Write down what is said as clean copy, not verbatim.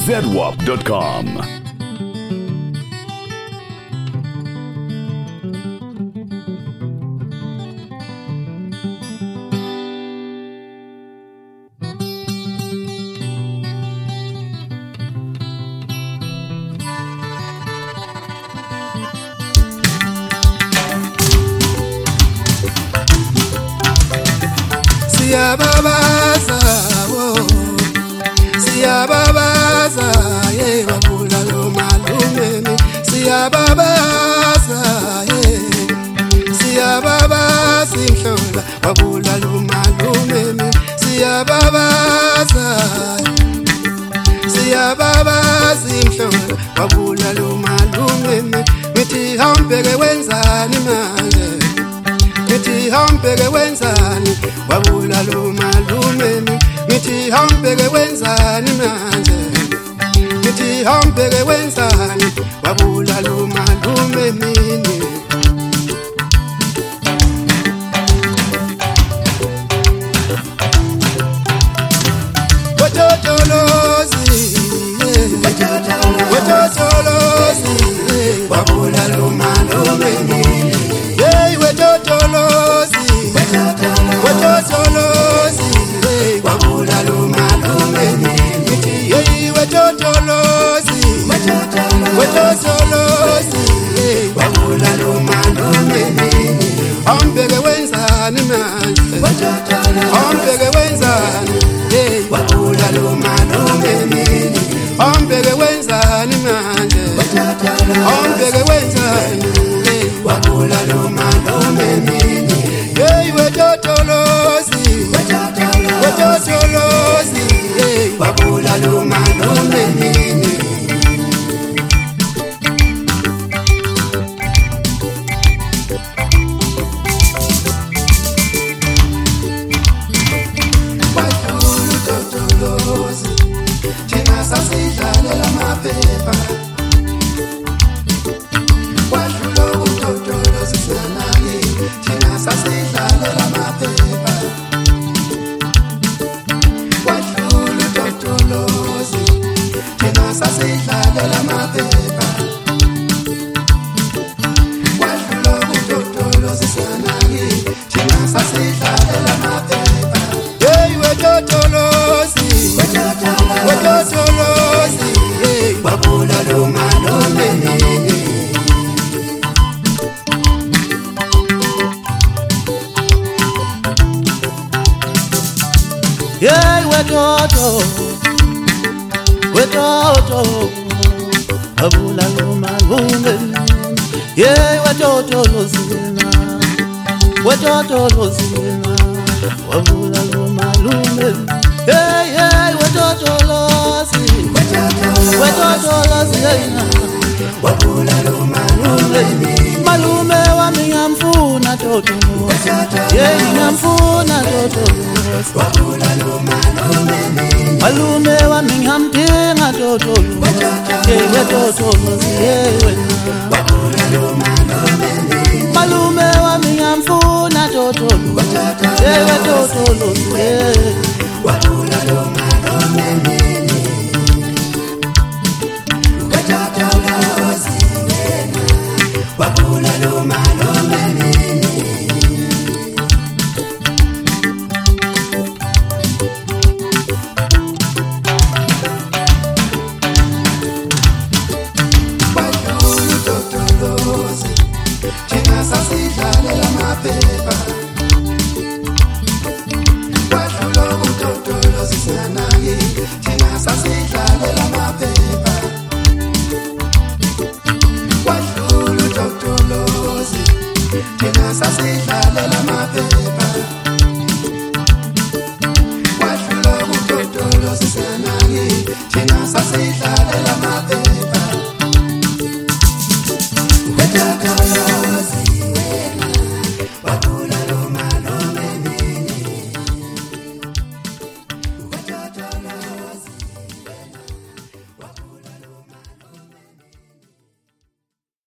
zedwap.com. Siyababaza ye wabula lo malume mi siyababaza ye siyababaza inhlola wabula lo malume mi siyababaza inhlola wabula lo malume mi mithi hambeke wenzani manje mithi hambeke wenzani wabula lo malume mi mithi hambeke wenzani manje mithi hambeke wenzani wabula lo malume mini wetotolozi wabula lo malume mini hey wetotolozi wabula lo malume mini hey wetotolozi wabula lo malume mini hambeke wenzani manje hambeke wenzani hey wabula lo malume mini hambeke wenzani manje hambeke wenzani hey wabula lo malume mini hey wetotolozi hey wabula lo malume mini Yey wetoto abula lo malume yey wetoto lozina abula lo malume yey wetoto lozina wabula lo malume wami ngamfuna toto yey ngamfuna toto wabula lo malume wami ngamdinga toto yey toto wabula lo malume wami ngamfuna toto yey toto wabula lo wabula lo malume Thina sasidlalela amaphepha